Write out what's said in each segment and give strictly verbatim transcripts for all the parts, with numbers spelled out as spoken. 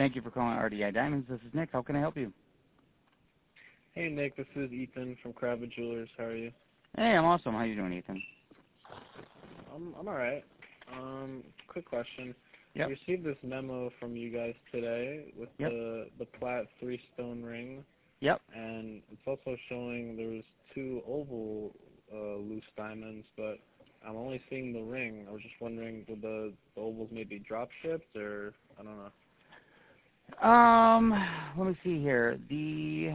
Thank you for calling R D I Diamonds. This is Nick. How can I help you? Hey, Nick. This is Ethan from Kravitz Jewelers. How are you? Hey, I'm awesome. How you doing, Ethan? I'm I'm all right. Um, quick question. Yep. I received this memo from you guys today with Yep. the the plat three stone ring. Yep. And it's also showing there's two oval uh, loose diamonds, but I'm only seeing the ring. I was just wondering, would the, the ovals maybe drop shipped, or I don't know. Um, let me see here. The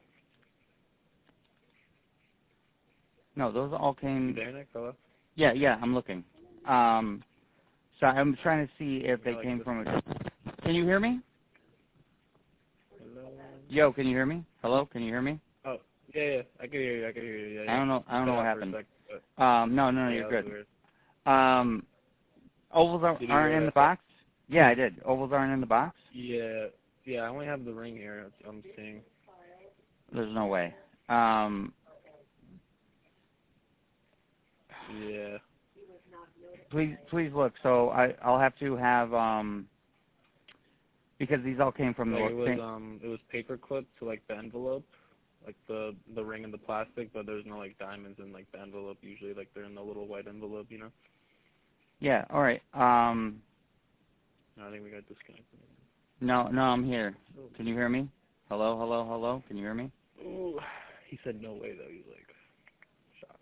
no, those all came. You there, Nick? Hello? Yeah, yeah, I'm looking. Um, so I'm trying to see if they like came this. from a. Can you hear me? Hello? Yo, can you hear me? Hello, can you hear me? Oh, yeah, yeah. I can hear you. I can hear you. Yeah, yeah. I don't know. I don't know what Cut out for a happened. sec, but, Um, no, no, no, yeah, you're that was good. weird. Um, ovals aren't, Did you hear aren't what in I the said? box. Yeah, I did. Ovals aren't in the box. Yeah, yeah. I only have the ring here. That's what I'm seeing. There's no way. Um, Yeah. please, please look. So I, I'll have to have um, because these all came from Like the it was same. um it was paper clipped to like the envelope, like the the ring and the plastic, but there's no like diamonds in like the envelope. Usually like they're in the little white envelope, you know. Yeah. All right. Um, No, I think we got disconnected. no, no, I'm here. Can you hear me? Hello, hello, hello. Can you hear me? Ooh, he said no way though. He's like shocked.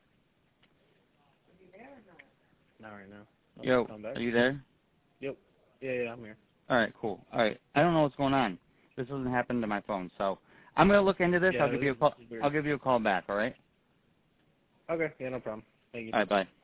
Not right now. Oh, Yo, come back. are you there? Yep. Yeah, yeah, I'm here. All right, cool. All right. I don't know what's going on. This doesn't happen to my phone, so I'm gonna look into this. Yeah, I'll give this you a is, call. this is weird. I'll give you a call back. All right. Okay, yeah, no problem. Thank you. All right. Bye.